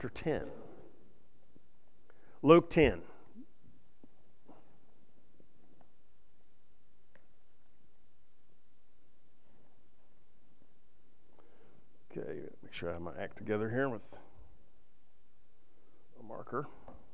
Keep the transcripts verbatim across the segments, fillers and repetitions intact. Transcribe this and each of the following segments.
ten. Luke ten. Okay, make sure I have my act together here with a marker.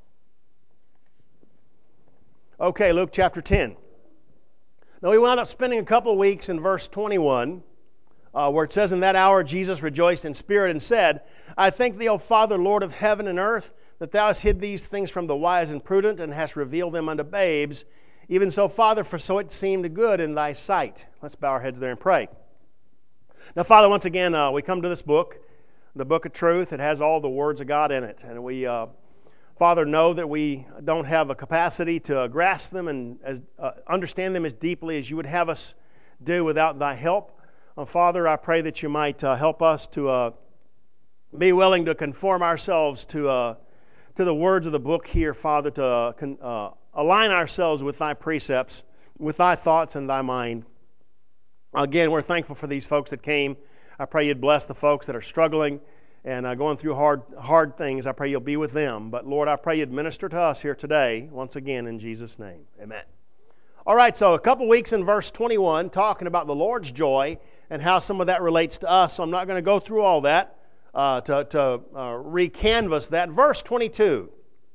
Okay, Luke chapter ten. Now we wound up spending a couple of weeks in verse twenty-one, uh, where it says, "In that hour Jesus rejoiced in spirit and said, I thank thee, O Father, Lord of heaven and earth, that thou hast hid these things from the wise and prudent, and hast revealed them unto babes. Even so, Father, for so it seemed good in thy sight." Let's bow our heads there and pray. Now, Father, once again, uh, we come to this book, the book of truth. It has all the words of God in it. And we, uh, Father, know that we don't have a capacity to uh, grasp them and as, uh, understand them as deeply as you would have us do without thy help. Uh, Father, I pray that you might uh, help us to uh, be willing to conform ourselves to uh, to the words of the book here, Father, to uh, con- uh, align ourselves with thy precepts, with thy thoughts and thy mind. Again, we're thankful for these folks that came. I pray you'd bless the folks that are struggling and uh, going through hard hard things. I pray you'll be with them. But Lord, I pray you'd minister to us here today, once again, in Jesus' name. Amen. All right, so a couple weeks in verse twenty-one, talking about the Lord's joy and how some of that relates to us. So I'm not going to go through all that uh, to, to uh, recanvas that. Verse twenty-two.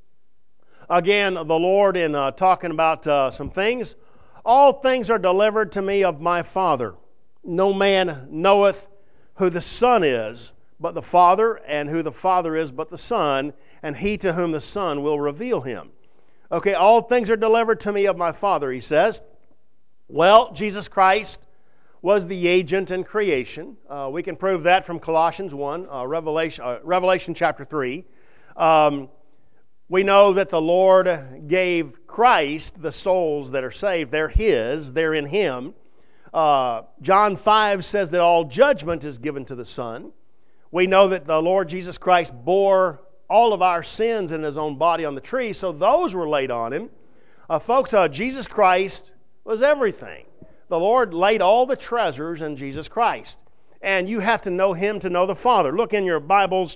Again, the Lord in uh, talking about uh, some things. "All things are delivered to me of my Father. No man knoweth who the Son is, but the Father, and who the Father is, but the Son, and he to whom the Son will reveal him." Okay, all things are delivered to me of my Father, he says. Well, Jesus Christ was the agent in creation. Uh, we can prove that from Colossians one, uh, Revelation, uh, Revelation chapter three. Um, we know that the Lord gave Christ the souls that are saved. They're His. They're in Him. Uh, John five says that all judgment is given to the Son. We know that the Lord Jesus Christ bore all of our sins in His own body on the tree, so those were laid on Him. Uh, folks, uh, Jesus Christ was everything. The Lord laid all the treasures in Jesus Christ. And you have to know Him to know the Father. Look in your Bibles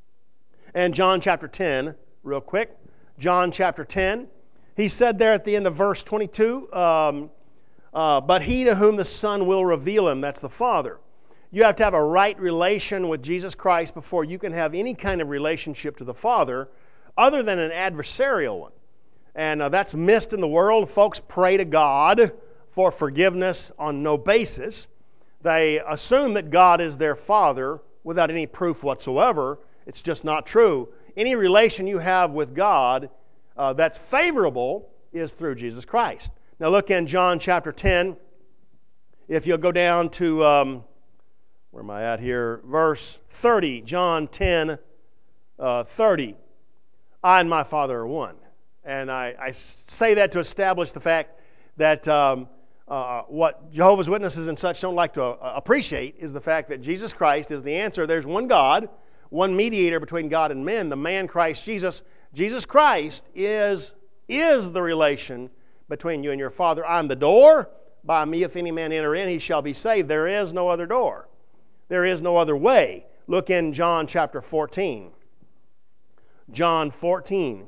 and John chapter ten, real quick. John chapter ten. He said there at the end of verse twenty-two, um, uh, but he to whom the Son will reveal him, that's the Father. You have to have a right relation with Jesus Christ before you can have any kind of relationship to the Father other than an adversarial one. And uh, that's missed in the world. Folks pray to God for forgiveness on no basis. They assume that God is their Father without any proof whatsoever. It's just not true. Any relation you have with God uh, that's favorable is through Jesus Christ. Now look in John chapter ten. If you'll go down to, um, where am I at here? Verse thirty. John ten, uh, thirty. "I and my Father are one." And I, I say that to establish the fact that um, uh, what Jehovah's Witnesses and such don't like to uh, appreciate is the fact that Jesus Christ is the answer. There's one God, one mediator between God and men, the man Christ Jesus. Jesus Christ is, is the relation between you and your Father. "I'm the door. By me, if any man enter in, he shall be saved." There is no other door. There is no other way. Look in John chapter fourteen. John fourteen.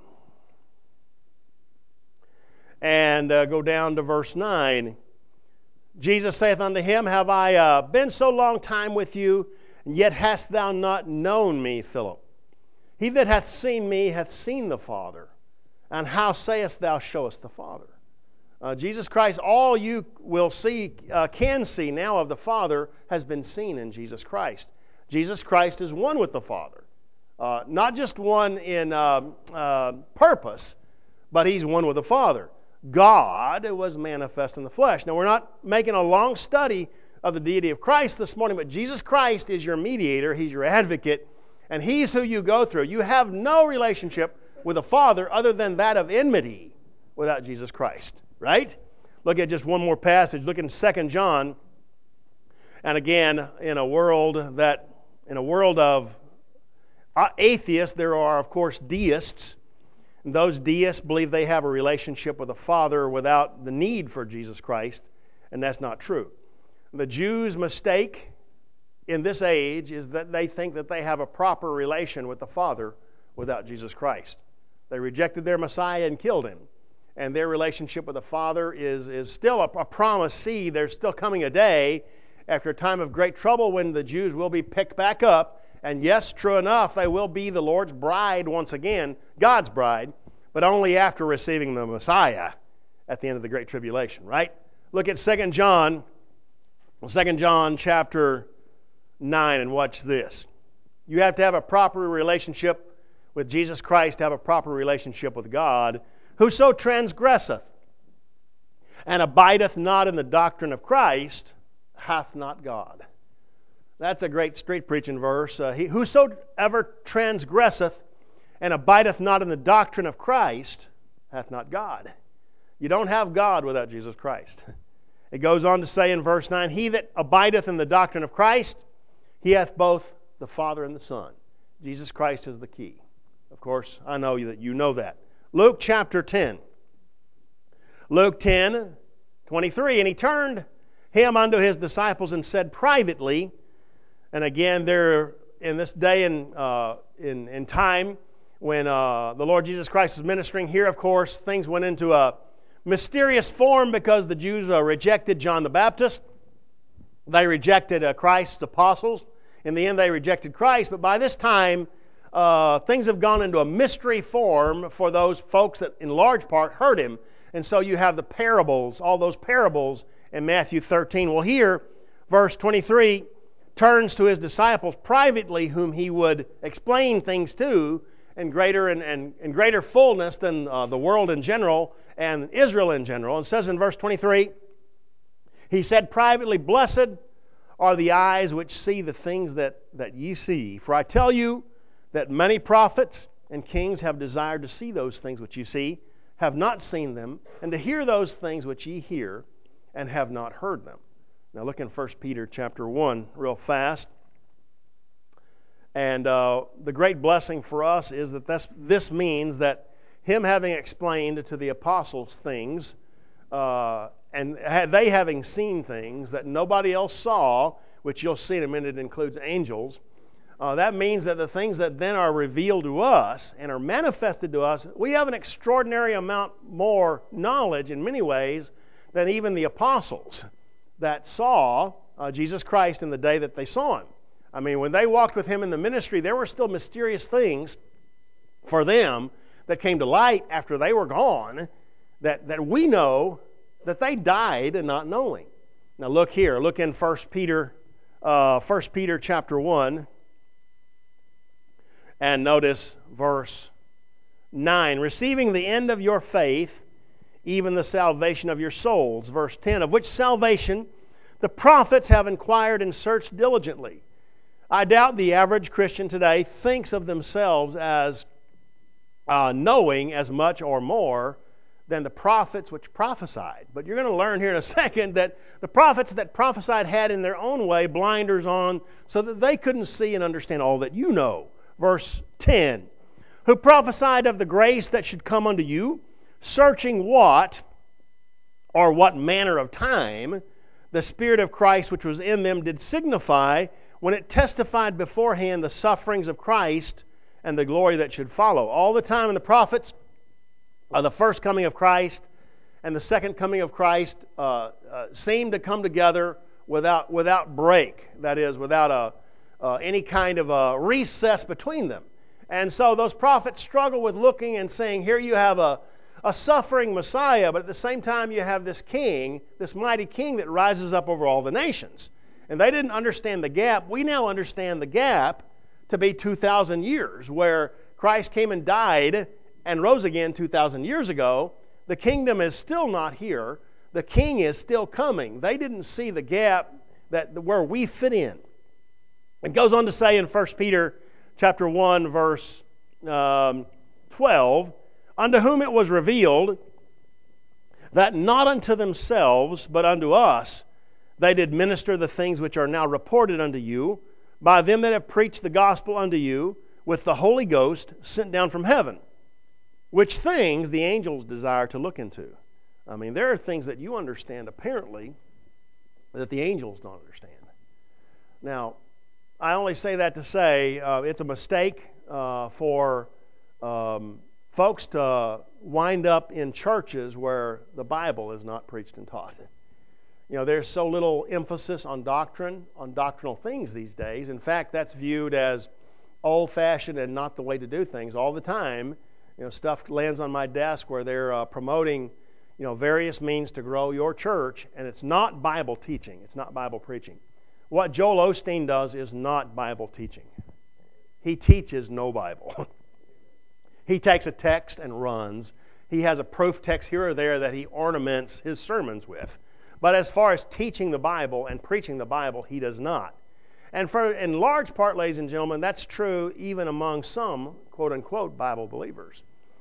And uh, go down to verse nine. "Jesus saith unto him, Have I uh, been so long time with you, and yet hast thou not known me, Philip? He that hath seen me hath seen the Father. And how sayest thou, Show us the Father?" Uh, Jesus Christ, all you will see, uh, can see now of the Father has been seen in Jesus Christ. Jesus Christ is one with the Father. Uh, not just one in uh, uh, purpose, but He's one with the Father. God was manifest in the flesh. Now, we're not making a long study of the deity of Christ this morning, but Jesus Christ is your mediator. He's your advocate, and He's who you go through. You have no relationship with the Father other than that of enmity without Jesus Christ, right? Look at just one more passage. Look in Second John. And again, in a world that, in a world of atheists, there are, of course, deists. And those deists believe they have a relationship with the Father without the need for Jesus Christ, and that's not true. The Jews' mistake in this age is that they think that they have a proper relation with the Father without Jesus Christ. They rejected their Messiah and killed him. And their relationship with the Father is, is still a, a promised seed. There's still coming a day after a time of great trouble when the Jews will be picked back up. And yes, true enough, they will be the Lord's bride once again, God's bride, but only after receiving the Messiah at the end of the Great Tribulation, right? Look at Second John, Second John chapter nine, and watch this. You have to have a proper relationship with Jesus Christ, to have a proper relationship with God. Whoso transgresseth and abideth not in the doctrine of Christ hath not God. That's a great street preaching verse. Uh, he, whosoever transgresseth and abideth not in the doctrine of Christ hath not God. You don't have God without Jesus Christ. It goes on to say in verse nine, he that abideth in the doctrine of Christ, he hath both the Father and the Son. Jesus Christ is the key. Of course, I know that you know that. Luke chapter ten. Luke ten, twenty-three. And he turned him unto his disciples and said privately, and again, there in this day and uh, in, in time when uh, the Lord Jesus Christ was ministering here, of course, things went into a mysterious form because the Jews uh, rejected John the Baptist. They rejected uh, Christ's apostles. In the end, they rejected Christ. But by this time, uh, things have gone into a mystery form for those folks that in large part heard him. And so you have the parables, all those parables in Matthew thirteen. Well, here, verse twenty-three, turns to his disciples privately, whom he would explain things to in greater and, and, and greater fullness than uh, the world in general and Israel in general. It says in verse twenty-three, he said privately, blessed are the eyes which see the things that, that ye see. For I tell you that many prophets and kings have desired to see those things which you see, have not seen them, and to hear those things which ye hear, and have not heard them. Now look in First Peter chapter one real fast. And uh, the great blessing for us is that this, this means that him having explained to the apostles things, uh, and they having seen things that nobody else saw, which you'll see in a minute includes angels, uh, that means that the things that then are revealed to us and are manifested to us, we have an extraordinary amount more knowledge in many ways than even the apostles that saw uh, Jesus Christ in the day that they saw him. I mean, when they walked with him in the ministry, there were still mysterious things for them that came to light after they were gone that, that we know that they died and not knowing. Now look here, look in First Peter, uh, First Peter chapter one, and notice verse nine. Receiving the end of your faith, even the salvation of your souls. Verse ten, of which salvation the prophets have inquired and searched diligently. I doubt the average Christian today thinks of themselves as uh, knowing as much or more than the prophets which prophesied. But you're going to learn here in a second that the prophets that prophesied had in their own way blinders on so that they couldn't see and understand all that you know. Verse ten, who prophesied of the grace that should come unto you, searching what or what manner of time the Spirit of Christ which was in them did signify when it testified beforehand the sufferings of Christ and the glory that should follow. All the time in the prophets, uh, the first coming of Christ and the second coming of Christ uh, uh, seemed to come together without without break. That is, without a uh, any kind of a recess between them. And so those prophets struggle with looking and saying, here you have a, a suffering Messiah, but at the same time you have this king, this mighty king that rises up over all the nations. And they didn't understand the gap. We now understand the gap to be two thousand years, where Christ came and died and rose again two thousand years ago. The kingdom is still not here. The king is still coming. They didn't see the gap that where we fit in. It goes on to say in First Peter chapter one, verse um, twelve, unto whom it was revealed that not unto themselves, but unto us, they did minister the things which are now reported unto you by them that have preached the gospel unto you with the Holy Ghost sent down from heaven, which things the angels desire to look into. I mean, there are things that you understand apparently that the angels don't understand. Now, I only say that to say uh, it's a mistake uh, for um, folks to wind up in churches where the Bible is not preached and taught. You know, there's so little emphasis on doctrine, on doctrinal things these days. In fact, that's viewed as old-fashioned and not the way to do things all the time. You know, stuff lands on my desk where they're uh, promoting, you know, various means to grow your church, and it's not Bible teaching. It's not Bible preaching. What Joel Osteen does is not Bible teaching. He teaches no Bible. He takes a text and runs. He has a proof text here or there that he ornaments his sermons with. But as far as teaching the Bible and preaching the Bible, he does not. And for in large part, ladies and gentlemen, that's true even among some quote-unquote Bible believers.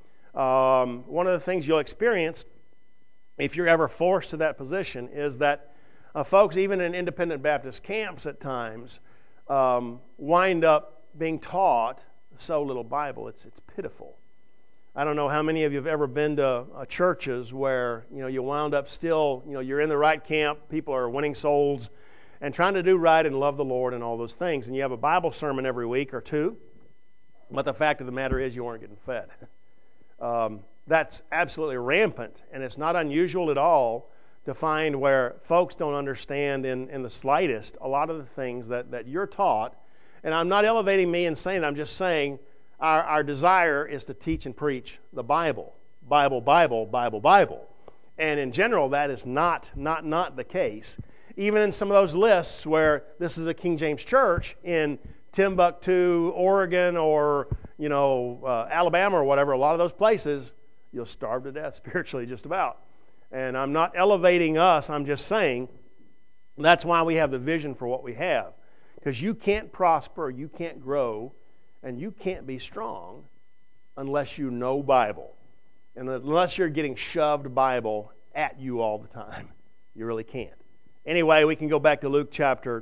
Um, one of the things you'll experience if you're ever forced to that position is that uh, folks, even in independent Baptist camps at times, um, wind up being taught so little Bible. It's it's pitiful. I don't know how many of you have ever been to uh, churches where, you know, you wound up still, you know, you're in the right camp, people are winning souls and trying to do right and love the Lord and all those things, and you have a Bible sermon every week or two, but the fact of the matter is you aren't getting fed. Um, that's absolutely rampant, and it's not unusual at all to find where folks don't understand in, in the slightest a lot of the things that, that you're taught. And I'm not elevating me and saying, I'm just saying our, our desire is to teach and preach the Bible. Bible, Bible, Bible, Bible. And in general, that is not, not, not the case. Even in some of those lists where this is a King James church in Timbuktu, Oregon, or, you know, uh, Alabama or whatever, a lot of those places, you'll starve to death spiritually just about. And I'm not elevating us, I'm just saying that's why we have the vision for what we have. Because you can't prosper, you can't grow, and you can't be strong unless you know Bible. And unless you're getting shoved Bible at you all the time. You really can't. Anyway, we can go back to Luke chapter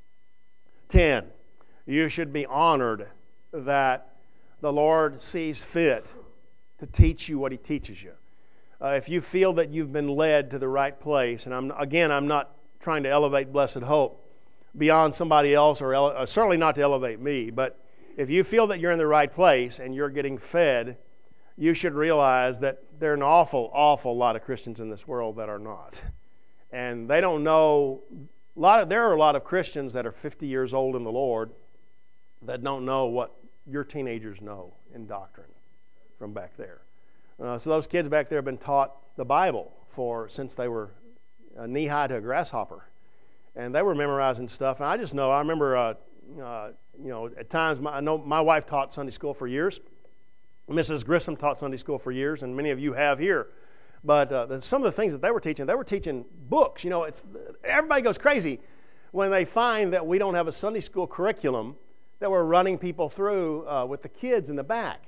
ten. You should be honored that the Lord sees fit to teach you what He teaches you. Uh, if you feel that you've been led to the right place, and I'm again, I'm not trying to elevate Blessed Hope beyond somebody else, or ele- uh, certainly not to elevate me, but if you feel that you're in the right place and you're getting fed, you should realize that there are an awful, awful lot of Christians in this world that are not. And they don't know, a lot of, there are a lot of Christians that are fifty years old in the Lord that don't know what your teenagers know in doctrine from back there. Uh, so those kids back there have been taught the Bible for since they were uh, knee-high to a grasshopper. And they were memorizing stuff. And I just know, I remember, uh, uh, you know, at times, my, I know my wife taught Sunday school for years. Missus Grissom taught Sunday school for years, and many of you have here. But uh, the, some of the things that they were teaching, they were teaching books. You know, it's everybody goes crazy when they find that we don't have a Sunday school curriculum that we're running people through uh, with the kids in the back.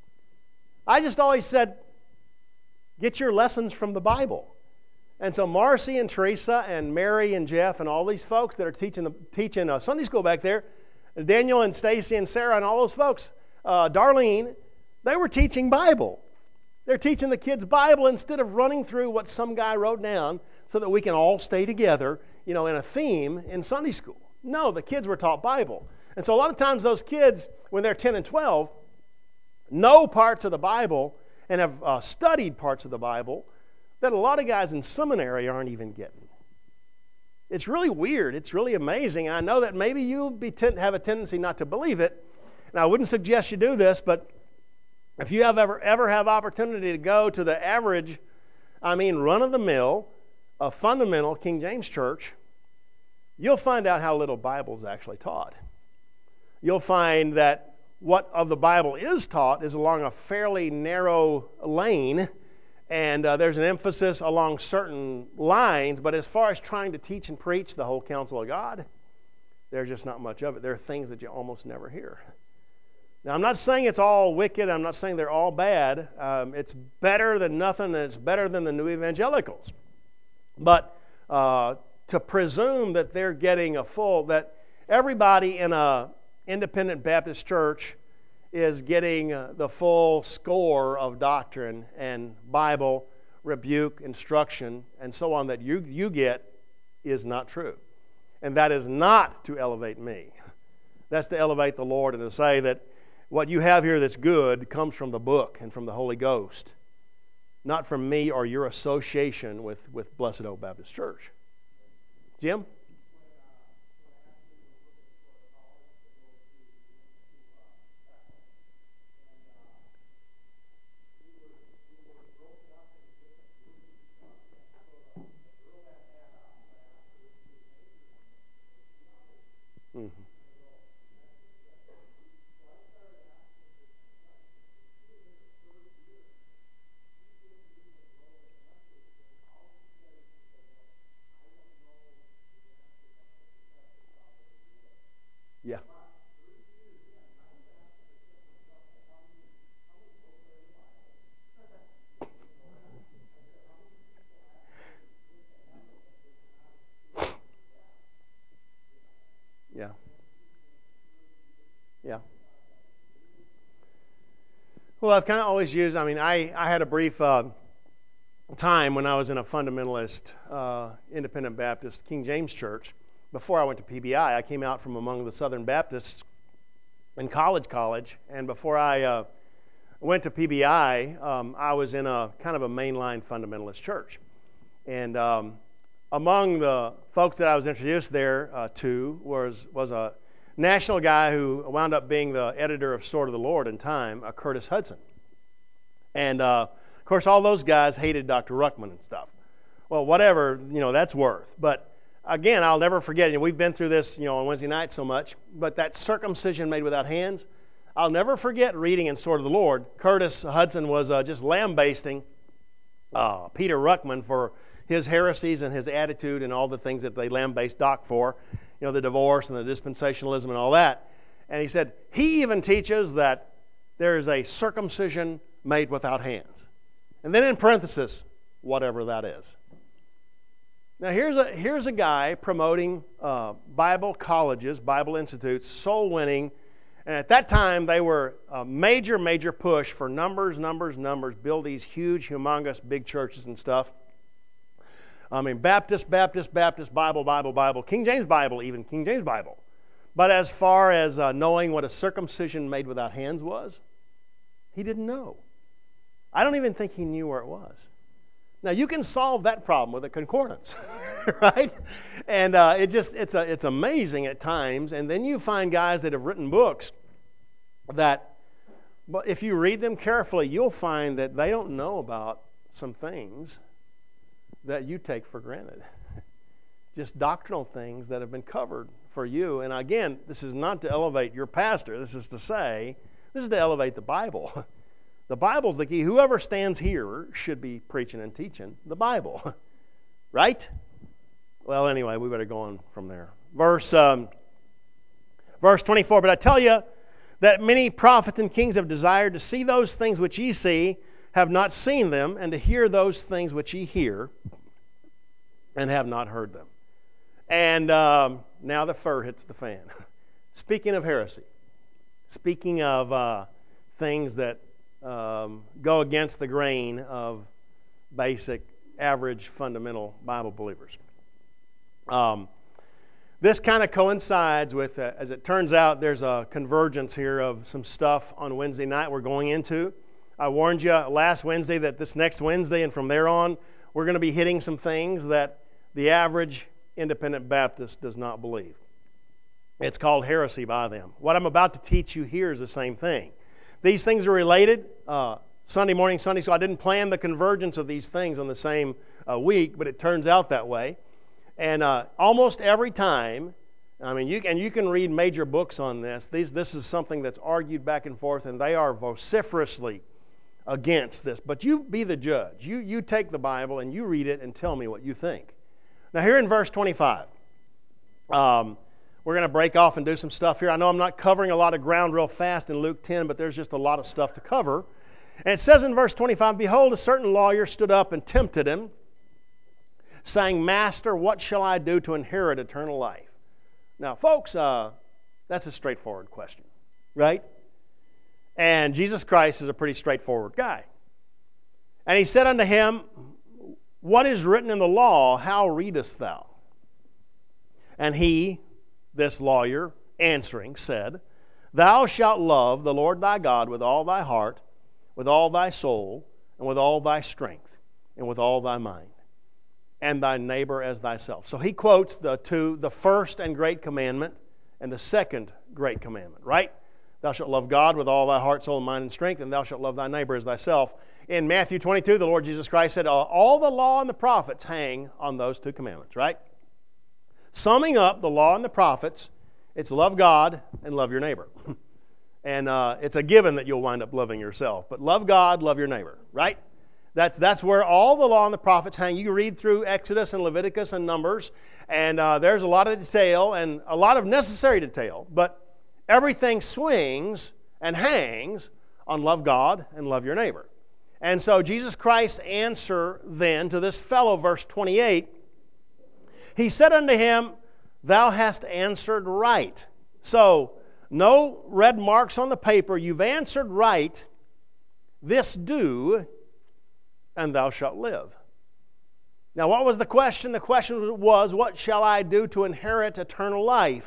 I just always said, get your lessons from the Bible. And so Marcy and Teresa and Mary and Jeff and all these folks that are teaching the, teaching uh, Sunday school back there, Daniel and Stacy and Sarah and all those folks, uh, Darlene, they were teaching Bible. They're teaching the kids Bible instead of running through what some guy wrote down so that we can all stay together, you know, in a theme in Sunday school. No, the kids were taught Bible. And so a lot of times those kids, when they're ten and twelve, know parts of the Bible and have uh, studied parts of the Bible that a lot of guys in seminary aren't even getting. It's really weird. It's really amazing. And I know that maybe you be ten- have a tendency not to believe it, and I wouldn't suggest you do this, but if you have ever, ever have opportunity to go to the average, I mean run-of-the-mill, a fundamental King James church, you'll find out how little Bible is actually taught. You'll find that what of the Bible is taught is along a fairly narrow lane, and uh, there's an emphasis along certain lines, but as far as trying to teach and preach the whole counsel of God, there's just not much of it. There are things that you almost never hear. Now, I'm not saying it's all wicked. I'm not saying they're all bad. Um, it's better than nothing, and it's better than the new evangelicals. But uh, to presume that they're getting a full, that everybody in a independent Baptist church is getting uh, the full score of doctrine and Bible, rebuke, instruction, and so on that you, you get is not true. And that is not to elevate me. That's to elevate the Lord and to say that what you have here that's good comes from the book and from the Holy Ghost, not from me or your association with, with Blessed Oak Baptist Church. Jim? Mm-hmm. Yeah. Yeah. Yeah. Well, I've kind of always used, I mean, I, I had a brief uh, time when I was in a fundamentalist, uh, independent Baptist King James church. Before I went to P B I, I came out from among the Southern Baptists in college, college, and before I uh, went to P B I, um, I was in a kind of a mainline fundamentalist church. And um, among the folks that I was introduced there uh, to was was a national guy who wound up being the editor of Sword of the Lord in time, uh, Curtis Hudson. And uh, of course, all those guys hated Doctor Ruckman and stuff. Well, whatever, you know, that's worth. But again, I'll never forget, you know, we've been through this, you know, on Wednesday night so much, but that circumcision made without hands, I'll never forget reading in Sword of the Lord. Curtis Hudson was uh, just lambasting uh, Peter Ruckman for his heresies and his attitude and all the things that they lambaste Doc for, you know, the divorce and the dispensationalism and all that. And he said, he even teaches that there is a circumcision made without hands. And then in parenthesis, whatever that is. Now here's a here's a guy promoting uh, Bible colleges, Bible institutes, soul winning, and at that time they were a major, major push for numbers, numbers, numbers, build these huge, humongous, big churches and stuff. I mean, Baptist, Baptist, Baptist, Bible, Bible, Bible, King James Bible, even King James Bible. But as far as uh, knowing what a circumcision made without hands was, he didn't know. I don't even think he knew where it was. Now, you can solve that problem with a concordance, right? And uh, it just it's a, it's amazing at times. And then you find guys that have written books that, but if you read them carefully, you'll find that they don't know about some things that you take for granted. Just doctrinal things that have been covered for you. And again, this is not to elevate your pastor. This is to say, this is to elevate the Bible. The Bible's the key. Whoever stands here should be preaching and teaching the Bible. Right? Well, anyway, we better go on from there. Verse, um, verse twenty-four, but I tell you that many prophets and kings have desired to see those things which ye see, have not seen them, and to hear those things which ye hear, and have not heard them. And um, now the fur hits the fan. Speaking of heresy, speaking of uh, things that um, go against the grain of basic, average, fundamental Bible believers. Um, this kind of coincides with, uh, as it turns out, there's a convergence here of some stuff on Wednesday night we're going into. I warned you last Wednesday that this next Wednesday and from there on, we're going to be hitting some things that the average independent Baptist does not believe. It's called heresy by them. What I'm about to teach you here is the same thing. These things are related. Uh, Sunday morning, Sunday school, I didn't plan the convergence of these things on the same uh, week, but it turns out that way. And uh, almost every time, I mean, you and you can read major books on this. These, this is something that's argued back and forth, and they are vociferously against this. But you be the judge. You, you take the Bible and you read it and tell me what you think. Now here in verse twenty-five, um, we're going to break off and do some stuff here. I know I'm not covering a lot of ground real fast in Luke ten, but there's just a lot of stuff to cover. And it says in verse twenty-five, behold, a certain lawyer stood up and tempted him, saying, Master, what shall I do to inherit eternal life? Now, folks, uh, that's a straightforward question, right? And Jesus Christ is a pretty straightforward guy. And he said unto him, what is written in the law, how readest thou? And he, this lawyer, answering, said, Thou shalt love the Lord thy God with all thy heart, with all thy soul, and with all thy strength, and with all thy mind, and thy neighbor as thyself. So he quotes the two, the first and great commandment and the second great commandment, right? Thou shalt love God with all thy heart, soul, mind, and strength, and thou shalt love thy neighbor as thyself. In Matthew twenty-two, the Lord Jesus Christ said, all the law and the prophets hang on those two commandments, right? Summing up the law and the prophets, it's love God and love your neighbor. And uh, it's a given that you'll wind up loving yourself. But love God, love your neighbor, right? That's, that's where all the law and the prophets hang. You read through Exodus and Leviticus and Numbers, and uh, there's a lot of detail and a lot of necessary detail, but everything swings and hangs on love God and love your neighbor. And so Jesus Christ's answer then to this fellow, verse twenty-eight, he said unto him, thou hast answered right. So, no red marks on the paper. You've answered right. This do, and thou shalt live. Now, what was the question? The question was, what shall I do to inherit eternal life?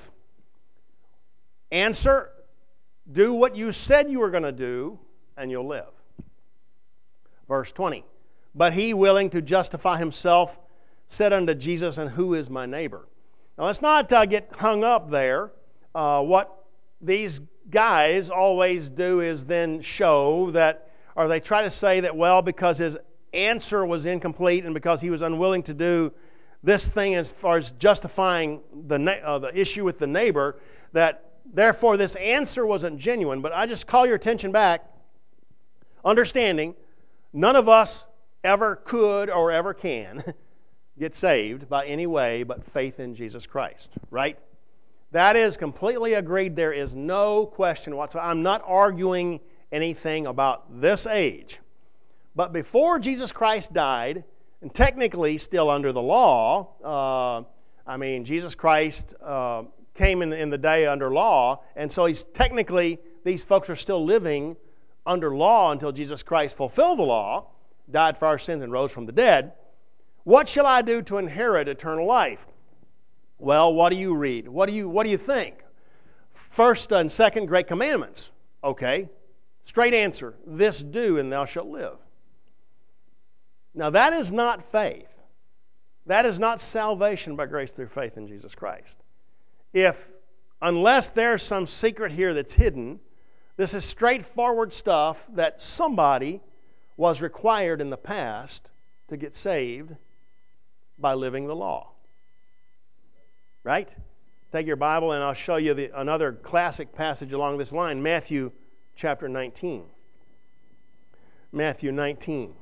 Answer, do what you said you were going to do, and you'll live. Verse twenty, but he, willing to justify himself, said unto Jesus, and who is my neighbor? Now, let's not uh, get hung up there. Uh, what these guys always do is then show that, or they try to say that, well, because his answer was incomplete and because he was unwilling to do this thing as far as justifying the, na- uh, the issue with the neighbor, that therefore this answer wasn't genuine. But I just call your attention back, understanding none of us ever could or ever can get saved by any way but faith in Jesus Christ, right? That is completely agreed. There is no question whatsoever. I'm not arguing anything about this age. But before Jesus Christ died, and technically still under the law, uh, I mean, Jesus Christ uh, came in, in the day under law, and so he's technically, these folks are still living under law until Jesus Christ fulfilled the law, died for our sins, and rose from the dead. What shall I do to inherit eternal life? Well, what do you read? What do you, what do you think? First and second great commandments. Okay. Straight answer. This do, and thou shalt live. Now, that is not faith. That is not salvation by grace through faith in Jesus Christ. If, unless there's some secret here that's hidden, this is straightforward stuff that somebody was required in the past to get saved by living the law. Right? Take your Bible and I'll show you the, another classic passage along this line, Matthew chapter nineteen. Matthew nineteen.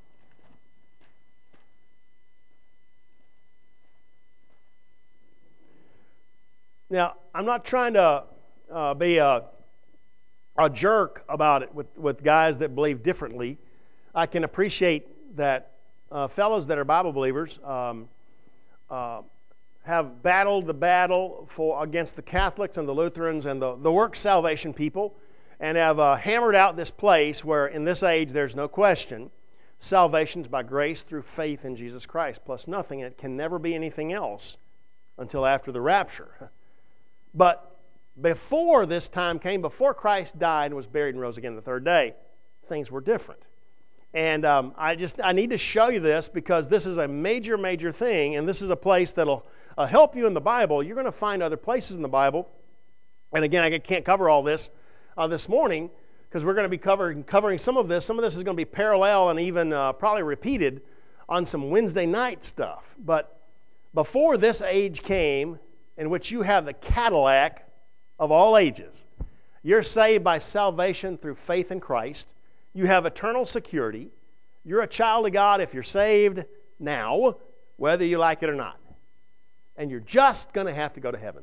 Now, I'm not trying to uh, be a, a jerk about it with, with guys that believe differently. I can appreciate that uh, fellows that are Bible believers um, uh, have battled the battle for against the Catholics and the Lutherans and the, the work salvation people, and have uh, hammered out this place where in this age there's no question salvation is by grace through faith in Jesus Christ plus nothing. It can never be anything else until after the rapture. But before this time came, before Christ died and was buried and rose again the third day, things were different. And um, I just I need to show you this because this is a major, major thing, and this is a place that'll uh, help you in the Bible. You're going to find other places in the Bible. And again, I can't cover all this uh, this morning because we're going to be covering, covering some of this. Some of this is going to be parallel and even uh, probably repeated on some Wednesday night stuff. But before this age came, in which you have the Cadillac of all ages, you're saved by salvation through faith in Christ. You have eternal security. You're a child of God if you're saved now, whether you like it or not. And you're just going to have to go to heaven.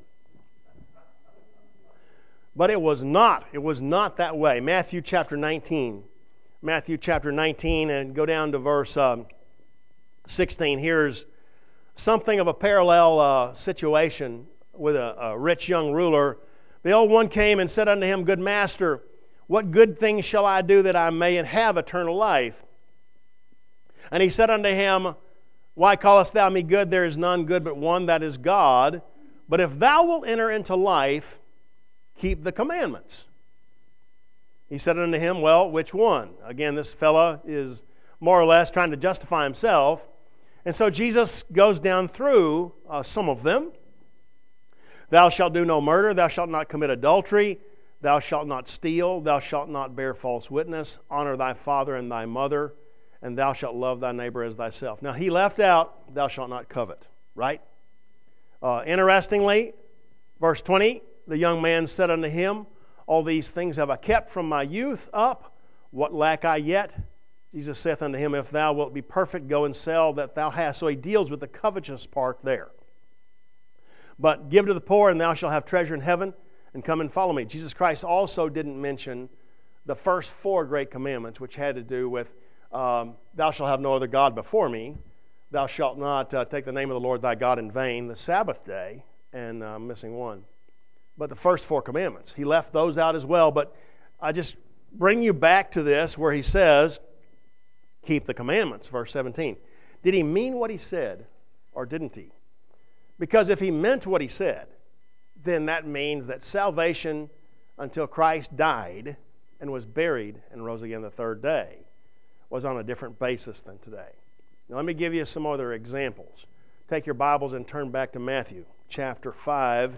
But it was not. It was not that way. Matthew chapter nineteen. Matthew chapter nineteen, and go down to verse um, sixteen. Here's something of a parallel uh, situation with a, a rich young ruler. The old one came and said unto him, Good master, what good thing shall I do that I may have eternal life? And he said unto him, Why callest thou me good? There is none good but one, that is God. But if thou wilt enter into life, keep the commandments. He said unto him, well, which one? Again, this fella is more or less trying to justify himself. And so Jesus goes down through uh, some of them. Thou shalt do no murder, thou shalt not commit adultery, thou shalt not steal, thou shalt not bear false witness, honor thy father and thy mother, and thou shalt love thy neighbor as thyself. Now he left out, thou shalt not covet, right? Uh, interestingly, verse twenty, the young man said unto him, all these things have I kept from my youth up, what lack I yet? Jesus saith unto him, if thou wilt be perfect, go and sell that thou hast. So he deals with the covetous part there. But give to the poor, and thou shalt have treasure in heaven, and come and follow me. Jesus Christ also didn't mention the first four great commandments, which had to do with um, thou shalt have no other God before me, thou shalt not uh, take the name of the Lord thy God in vain, the Sabbath day, and uh, I'm missing one. But the first four commandments, he left those out as well. But I just bring you back to this where he says, keep the commandments, verse seventeen. Did he mean what he said, or didn't he? Because if he meant what he said, then that means that salvation until Christ died and was buried and rose again the third day was on a different basis than today. Now let me give you some other examples. Take your Bibles and turn back to Matthew chapter five.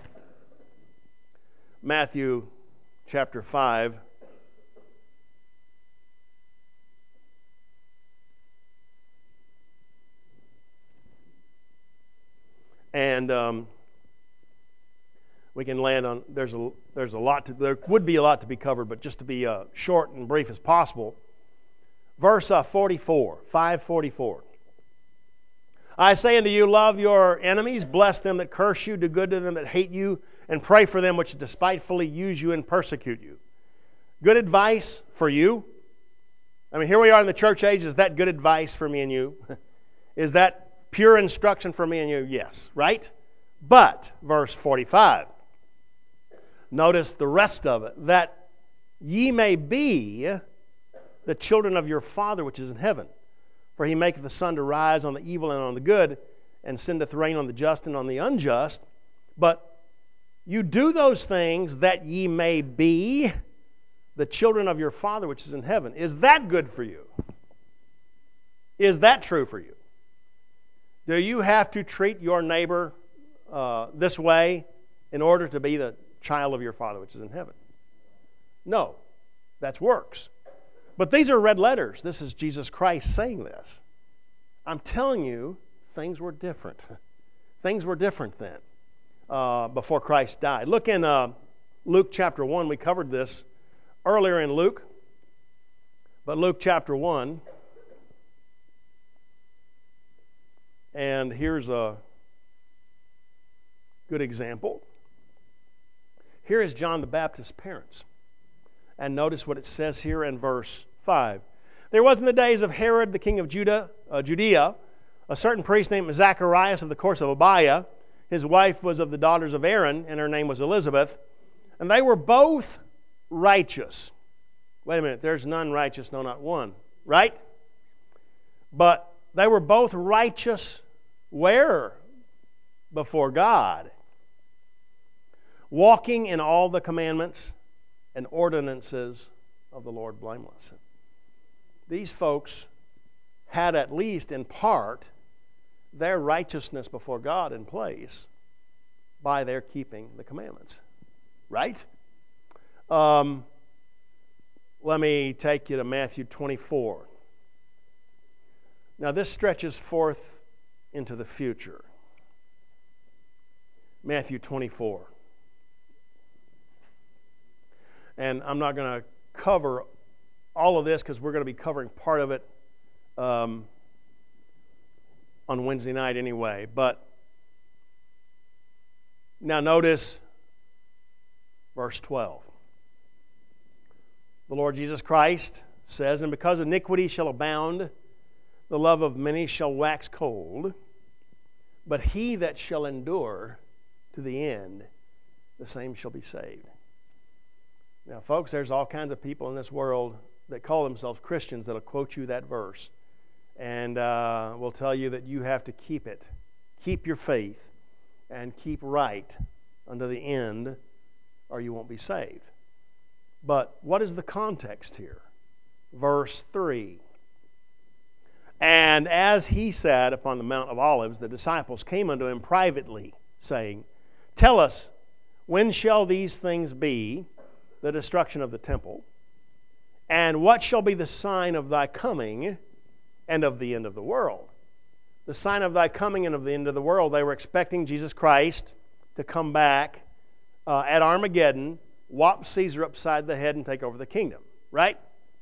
Matthew chapter five. And um, we can land on, there's a, there's a lot to, there would be a lot to be covered, but just to be uh, short and brief as possible. Verse uh, forty-four, five forty-four. I say unto you, love your enemies, bless them that curse you, do good to them that hate you, and pray for them which despitefully use you and persecute you. Good advice for you. I mean, here we are in the church age. Is that good advice for me and you? Is that pure instruction for me and you? Yes, right? But, verse forty-five, notice the rest of it, that ye may be the children of your Father which is in heaven. For he maketh the sun to rise on the evil and on the good, and sendeth rain on the just and on the unjust. But you do those things that ye may be the children of your Father which is in heaven. Is that good for you? Is that true for you? Do you have to treat your neighbor uh, this way in order to be the child of your Father which is in heaven? No. That's works. But these are red letters. This is Jesus Christ saying this. I'm telling you, things were different. Things were different then, uh, before Christ died. Look in uh, Luke chapter one. We covered this earlier in Luke. But Luke chapter one. And here's a good example. Here is John the Baptist's parents. And notice what it says here in verse five. There was in the days of Herod, the king of Judah, uh, Judea, a certain priest named Zacharias of the course of Abiah. His wife was of the daughters of Aaron, and her name was Elizabeth. And they were both righteous. Wait a minute, there's none righteous, no, not one. Right? But they were both righteous where? Before God. Walking in all the commandments and ordinances of the Lord blameless. These folks had, at least in part, their righteousness before God in place by their keeping the commandments. Right? Um, let me take you to Matthew twenty-four. Now this stretches forth into the future. Matthew twenty-four. And I'm not going to cover all of this because we're going to be covering part of it um, on Wednesday night anyway. But now notice verse twelve. The Lord Jesus Christ says, and because iniquity shall abound, the love of many shall wax cold, but he that shall endure to the end, the same shall be saved. Now, folks, there's all kinds of people in this world that call themselves Christians that'll quote you that verse and uh, will tell you that you have to keep it. Keep your faith and keep right unto the end or you won't be saved. But what is the context here? Verse three. And as he sat upon the Mount of Olives, the disciples came unto him privately, saying, Tell us, when shall these things be, the destruction of the temple? And what shall be the sign of thy coming and of the end of the world? The sign of thy coming and of the end of the world. They were expecting Jesus Christ to come back uh, at Armageddon, whop Caesar upside the head and take over the kingdom. Right?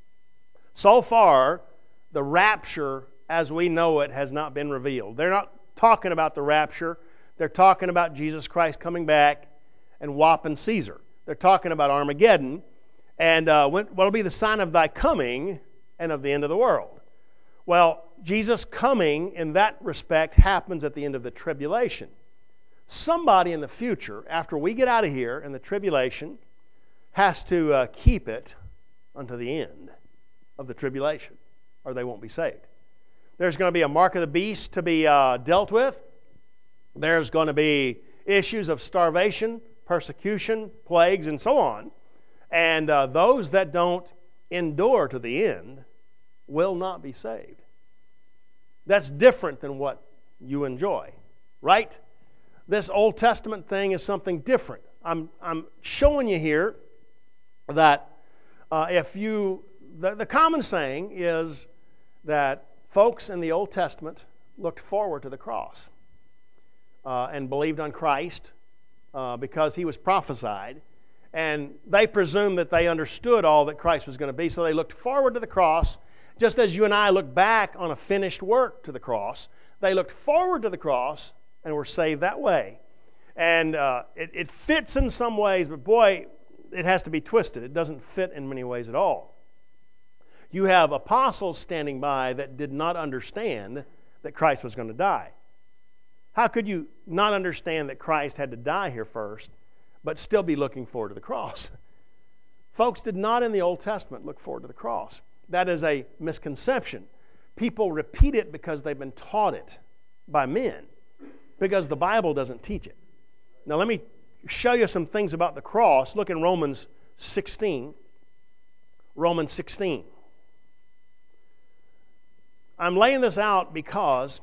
So far, the rapture as we know it has not been revealed. They're not talking about the rapture. They're talking about Jesus Christ coming back and whopping Caesar. They're talking about Armageddon and uh, what will be the sign of thy coming and of the end of the world. Well, Jesus coming in that respect happens at the end of the tribulation. Somebody in the future, after we get out of here in the tribulation, has to uh, keep it unto the end of the tribulation, or they won't be saved. There's going to be a mark of the beast to be uh, dealt with. There's going to be issues of starvation, persecution, plagues, and so on. And uh, those that don't endure to the end will not be saved. That's different than what you enjoy, right? This Old Testament thing is something different. I'm, I'm showing you here that uh, if you, the, the common saying is that folks in the Old Testament looked forward to the cross uh, and believed on Christ uh, because he was prophesied. And they presumed that they understood all that Christ was going to be, so they looked forward to the cross, just as you and I look back on a finished work to the cross. They looked forward to the cross and were saved that way. And uh, it, it fits in some ways, but boy, it has to be twisted. It doesn't fit in many ways at all. You have apostles standing by that did not understand that Christ was going to die. How could you not understand that Christ had to die here first, but still be looking forward to the cross? Folks did not in the Old Testament look forward to the cross. That is a misconception. People repeat it because they've been taught it by men, because the Bible doesn't teach it. Now let me show you some things about the cross. Look in Romans sixteen. Romans sixteen. I'm laying this out because,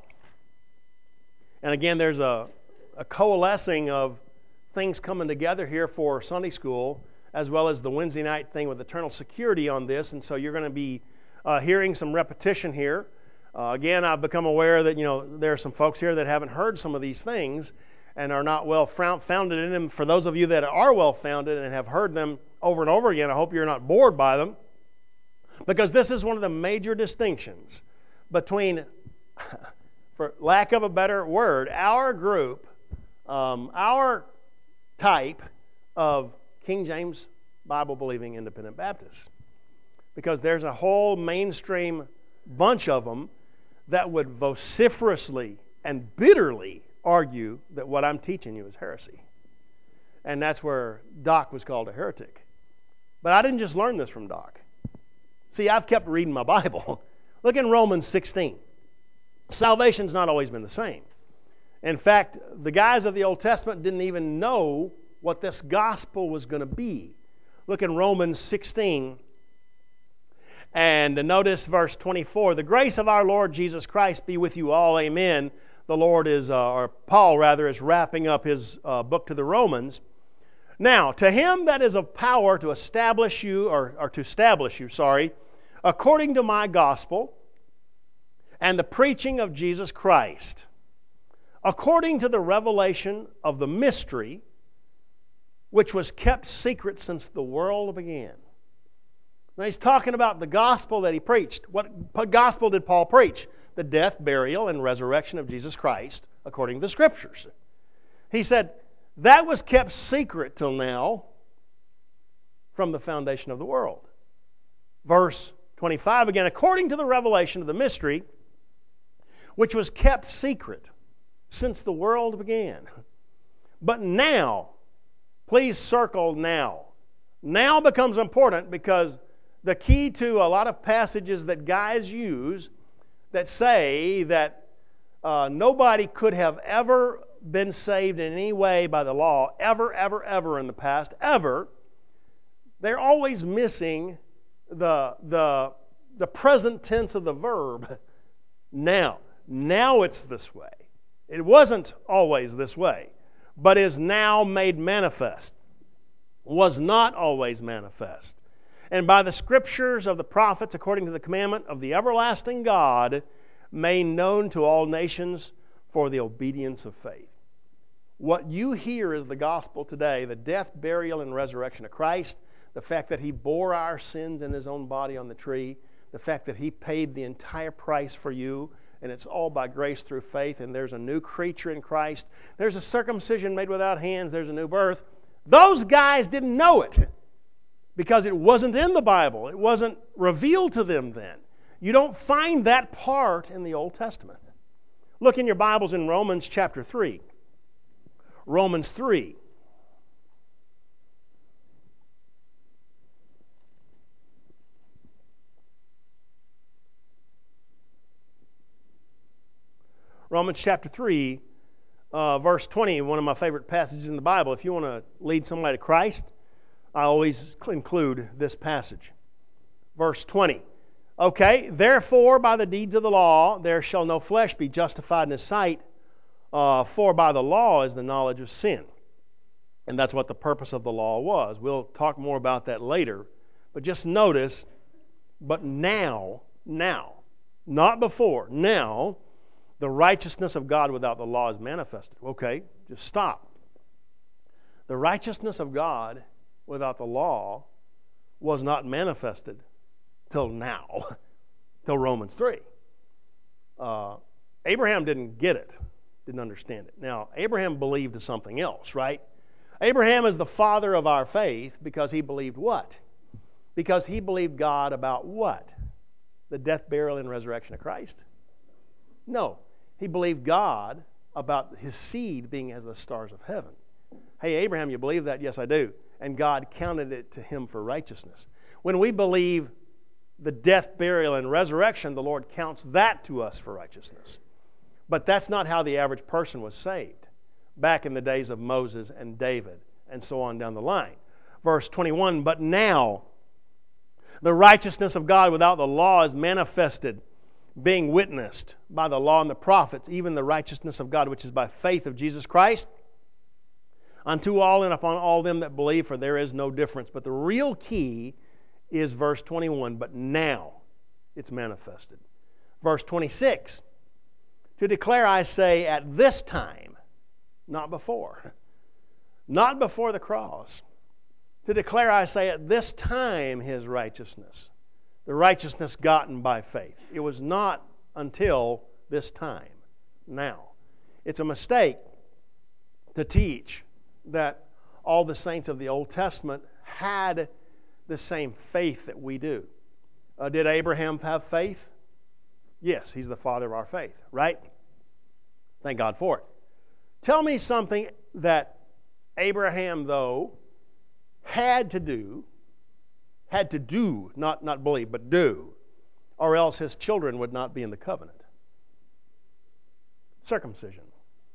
and again, there's a, a coalescing of things coming together here for Sunday school, as well as the Wednesday night thing with eternal security on this, and so you're going to be uh, hearing some repetition here. Uh, again, I've become aware that, you know, there are some folks here that haven't heard some of these things and are not well founded in them. For those of you that are well founded and have heard them over and over again, I hope you're not bored by them, because this is one of the major distinctions between, for lack of a better word, our group, um, our type of King James Bible-believing independent Baptists. Because there's a whole mainstream bunch of them that would vociferously and bitterly argue that what I'm teaching you is heresy. And that's where Doc was called a heretic. But I didn't just learn this from Doc. See, I've kept reading my Bible. Look in Romans sixteen. Salvation's not always been the same. In fact, the guys of the Old Testament didn't even know what this gospel was going to be. Look in Romans sixteen, and notice verse twenty-four. The grace of our Lord Jesus Christ be with you all. Amen. The Lord is, uh, or Paul rather, is wrapping up his uh, book to the Romans. Now, to him that is of power to establish you, or, or to establish you, sorry, according to my gospel and the preaching of Jesus Christ, according to the revelation of the mystery which was kept secret since the world began. Now he's talking about the gospel that he preached. What gospel did Paul preach? The death, burial, and resurrection of Jesus Christ according to the Scriptures. He said, that was kept secret till now from the foundation of the world. Verse twenty-five again, according to the revelation of the mystery, which was kept secret since the world began. But now, please circle now. Now becomes important because the key to a lot of passages that guys use that say that uh, nobody could have ever been saved in any way by the law, ever, ever, ever in the past, ever, they're always missing the, the, the present tense of the verb, now. Now it's this way. It wasn't always this way, but is now made manifest. Was not always manifest. And by the scriptures of the prophets, according to the commandment of the everlasting God, made known to all nations for the obedience of faith. What you hear is the gospel today, the death, burial, and resurrection of Christ, the fact that He bore our sins in His own body on the tree, the fact that He paid the entire price for you, and it's all by grace through faith, and there's a new creature in Christ. There's a circumcision made without hands. There's a new birth. Those guys didn't know it because it wasn't in the Bible. It wasn't revealed to them then. You don't find that part in the Old Testament. Look in your Bibles in Romans chapter three. Romans three. Romans chapter three, uh, verse twenty, one of my favorite passages in the Bible. If you want to lead somebody to Christ, I always include this passage. Verse twenty. Okay, therefore by the deeds of the law there shall no flesh be justified in His sight, uh, for by the law is the knowledge of sin. And that's what the purpose of the law was. We'll talk more about that later. But just notice, but now, now, not before, now, the righteousness of God without the law is manifested. Okay, just stop. The righteousness of God without the law was not manifested till now, till Romans three. Uh, Abraham didn't get it, didn't understand it. Now, Abraham believed something else, right? Abraham is the father of our faith because he believed what? Because he believed God about what? The death, burial, and resurrection of Christ? No. He believed God about his seed being as the stars of heaven. Hey, Abraham, you believe that? Yes, I do. And God counted it to him for righteousness. When we believe the death, burial, and resurrection, the Lord counts that to us for righteousness. But that's not how the average person was saved back in the days of Moses and David and so on down the line. Verse twenty-one, but now the righteousness of God without the law is manifested, being witnessed by the law and the prophets, even the righteousness of God which is by faith of Jesus Christ, unto all and upon all them that believe, for there is no difference. But the real key is verse twenty-one, but now it's manifested. Verse twenty-six, to declare, I say, at this time, not before, not before the cross. To declare, I say, at this time His righteousness, the righteousness gotten by faith. It was not until this time, now. It's a mistake to teach that all the saints of the Old Testament had the same faith that we do. Uh, did Abraham have faith? Yes, he's the father of our faith, right? Thank God for it. Tell me something that Abraham, though, had to do, had to do, not, not believe, but do, or else his children would not be in the covenant. Circumcision.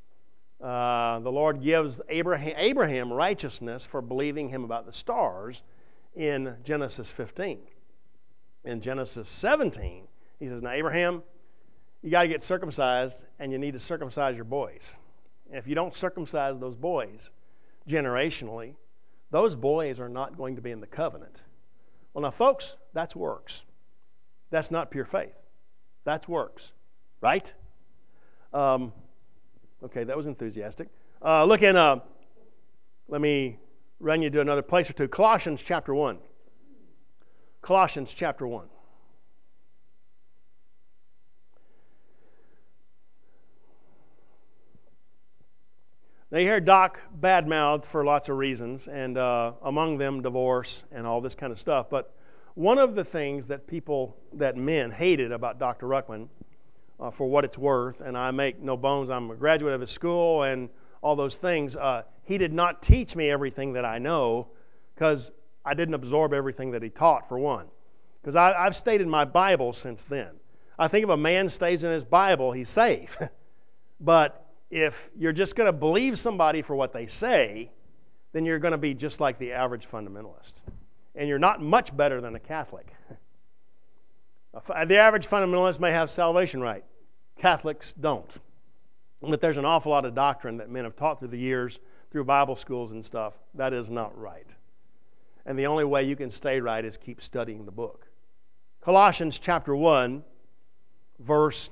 Uh, the Lord gives Abraham, Abraham righteousness for believing Him about the stars in Genesis fifteen. In Genesis seventeen, He says, now Abraham, you got to get circumcised, and you need to circumcise your boys. And if you don't circumcise those boys generationally, those boys are not going to be in the covenant. Well, now, folks, that's works. That's not pure faith. That's works, right? Um, okay, that was enthusiastic. Uh, look in, uh, let me run you to another place or two. Colossians chapter one. Colossians chapter one. Now, you hear Doc badmouthed for lots of reasons, and uh, among them divorce and all this kind of stuff. But one of the things that people, that men hated about Doctor Ruckman, uh, for what it's worth, and I make no bones, I'm a graduate of his school and all those things, uh, he did not teach me everything that I know because I didn't absorb everything that he taught, for one. Because I've stayed in my Bible since then. I think if a man stays in his Bible, he's safe. But if you're just going to believe somebody for what they say, then you're going to be just like the average fundamentalist. And you're not much better than a Catholic. The average fundamentalist may have salvation right. Catholics don't. But there's an awful lot of doctrine that men have taught through the years, through Bible schools and stuff, that is not right. And the only way you can stay right is keep studying the book. Colossians chapter one, verse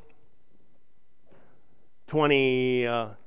twenty-four.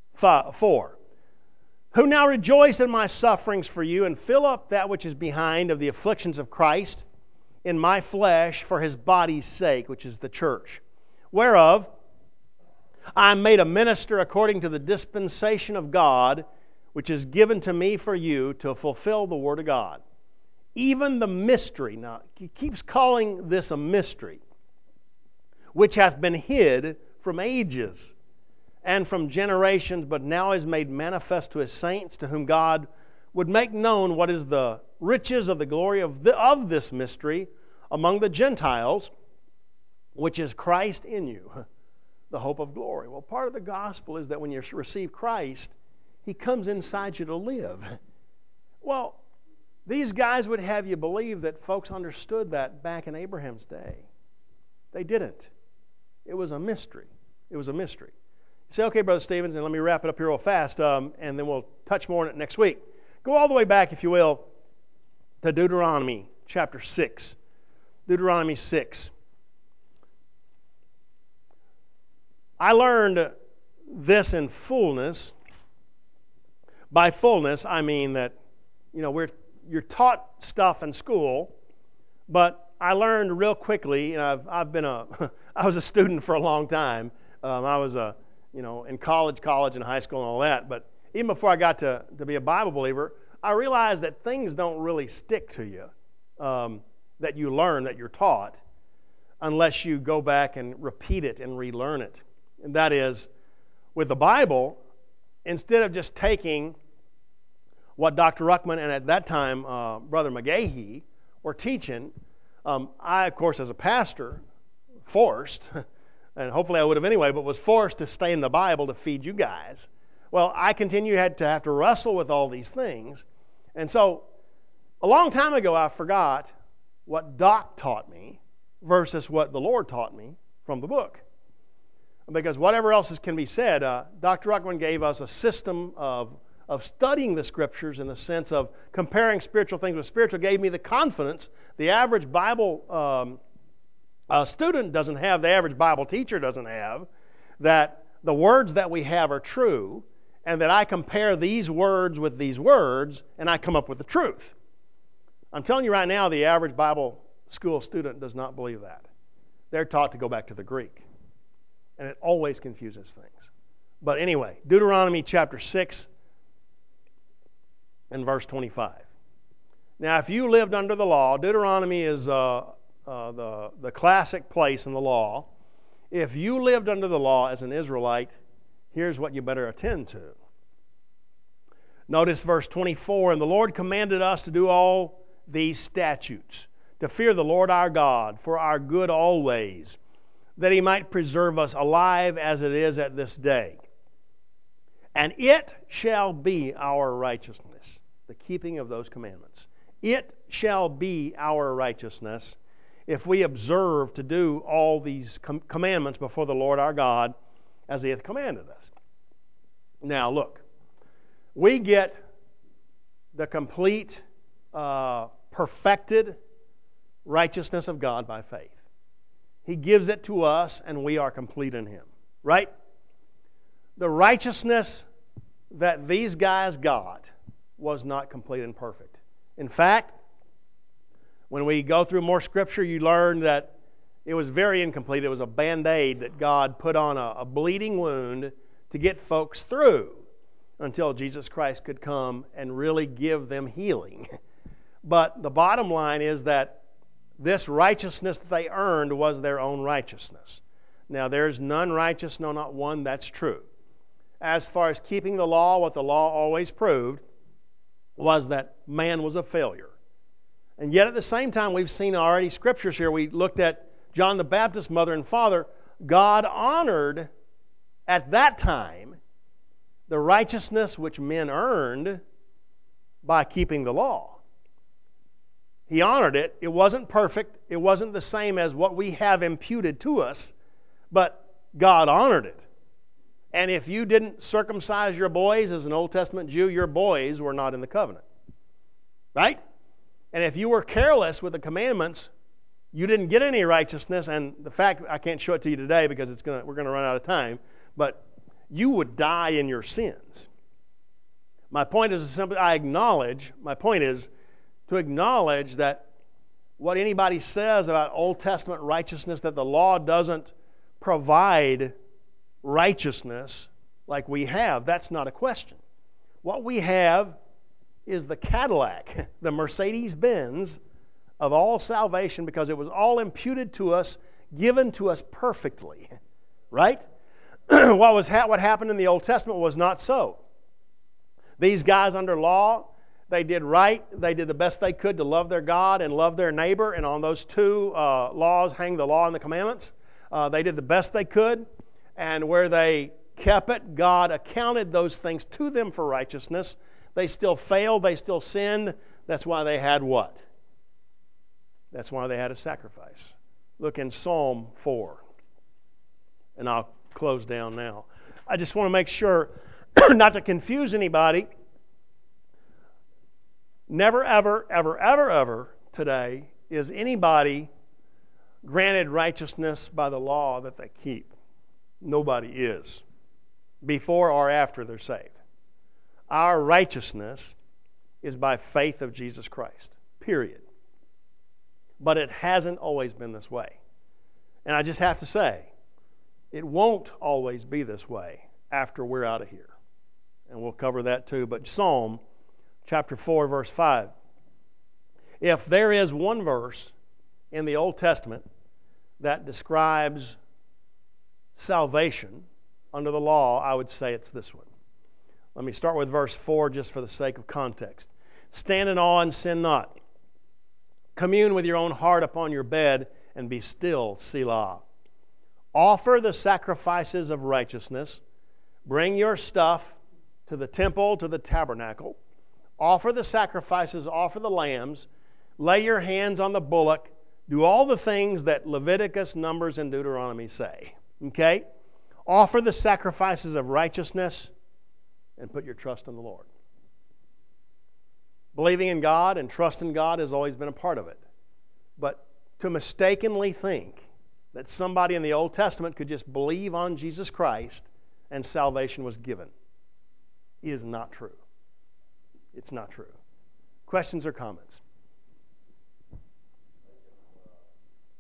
Who now rejoice in my sufferings for you, and fill up that which is behind of the afflictions of Christ in my flesh for his body's sake, which is the church, whereof I am made a minister according to the dispensation of God, which is given to me for you to fulfill the word of God. Even the mystery, now he keeps calling this a mystery, which hath been hid from ages and from generations, but now is made manifest to his saints, to whom God would make known what is the riches of the glory of, the, of this mystery among the Gentiles, which is Christ in you, the hope of glory. Well, part of the gospel is that when you receive Christ, he comes inside you to live. Well, these guys would have you believe that folks understood that back in Abraham's day. They didn't. It was a mystery. It was a mystery. You say, okay, Brother Stevens, and let me wrap it up here real fast, um, and then we'll touch more on it next week. Go all the way back, if you will, to Deuteronomy chapter six. Deuteronomy six. I learned this in fullness. By fullness, I mean that, you know, we're you're taught stuff in school, but I learned real quickly. And I've I've been a I was a student for a long time. Um, I was a you know in college, college, and high school and all that. But even before I got to to be a Bible believer, I realized that things don't really stick to you um, that you learn, that you're taught, unless you go back and repeat it and relearn it. And that is, with the Bible, instead of just taking what Doctor Ruckman and at that time uh, Brother McGahee were teaching, um, I, of course, as a pastor, forced, and hopefully I would have anyway, but was forced to stay in the Bible to feed you guys. Well, I continue had to have to wrestle with all these things. And so, a long time ago, I forgot what Doc taught me versus what the Lord taught me from the book. Because whatever else can be said, uh, Doctor Ruckman gave us a system of, of studying the Scriptures in the sense of comparing spiritual things with spiritual, gave me the confidence the average Bible um, uh, student doesn't have, the average Bible teacher doesn't have, that the words that we have are true, and that I compare these words with these words, and I come up with the truth. I'm telling you right now, the average Bible school student does not believe that. They're taught to go back to the Greek. And it always confuses things. But anyway, Deuteronomy chapter six and verse twenty-five. Now, if you lived under the law, Deuteronomy is uh, uh, the, the classic place in the law. If you lived under the law as an Israelite, here's what you better attend to. Notice verse twenty-four, and the Lord commanded us to do all these statutes, to fear the Lord our God for our good always, that he might preserve us alive as it is at this day. And it shall be our righteousness, the keeping of those commandments. It shall be our righteousness if we observe to do all these com- commandments before the Lord our God as he hath commanded us. Now look, we get the complete, uh, perfected righteousness of God by faith. He gives it to us, and we are complete in Him. Right? The righteousness that these guys got was not complete and perfect. In fact, when we go through more Scripture, you learn that it was very incomplete. It was a Band-Aid that God put on a, a bleeding wound to get folks through until Jesus Christ could come and really give them healing. But the bottom line is that this righteousness that they earned was their own righteousness. Now, there's none righteous, no, not one. That's true. As far as keeping the law, what the law always proved was that man was a failure. And yet at the same time, we've seen already scriptures here. We looked at John the Baptist's mother and father. God honored at that time the righteousness which men earned by keeping the law. He honored it. It wasn't perfect. It wasn't the same as what we have imputed to us, but God honored it. And if you didn't circumcise your boys as an Old Testament Jew, your boys were not in the covenant. Right? And if you were careless with the commandments, you didn't get any righteousness. And the fact, I can't show it to you today because it's gonna, we're going to run out of time, but you would die in your sins. My point is simply, I acknowledge, my point is to acknowledge that what anybody says about Old Testament righteousness, that the law doesn't provide righteousness like we have, that's not a question. What we have is the Cadillac, the Mercedes-Benz of all salvation, because it was all imputed to us, given to us perfectly. Right? what was ha- what happened in the Old Testament was not so. These guys under law, they did right. They did the best they could to love their God and love their neighbor. And on those two uh, laws hang the law and the commandments. Uh, they did the best they could. And where they kept it, God accounted those things to them for righteousness. They still failed. They still sinned. That's why they had what? That's why they had a sacrifice. Look in Psalm four. And I'll close down now. I just want to make sure not to confuse anybody. Never, ever, ever, ever, ever today is anybody granted righteousness by the law that they keep. Nobody is. Before or after they're saved. Our righteousness is by faith of Jesus Christ. Period. But it hasn't always been this way. And I just have to say, it won't always be this way after we're out of here. And we'll cover that too. But Psalm chapter four, verse five. If there is one verse in the Old Testament that describes salvation under the law, I would say it's this one. Let me start with verse four just for the sake of context. Stand in awe and sin not. Commune with your own heart upon your bed and be still, Selah. Offer the sacrifices of righteousness. Bring your stuff to the temple, to the tabernacle. Offer the sacrifices, offer the lambs. Lay your hands on the bullock. Do all the things that Leviticus, Numbers, and Deuteronomy say. Okay? Offer the sacrifices of righteousness and put your trust in the Lord. Believing in God and trust in God has always been a part of it. But to mistakenly think that somebody in the Old Testament could just believe on Jesus Christ and salvation was given is not true. It's not true. Questions or comments?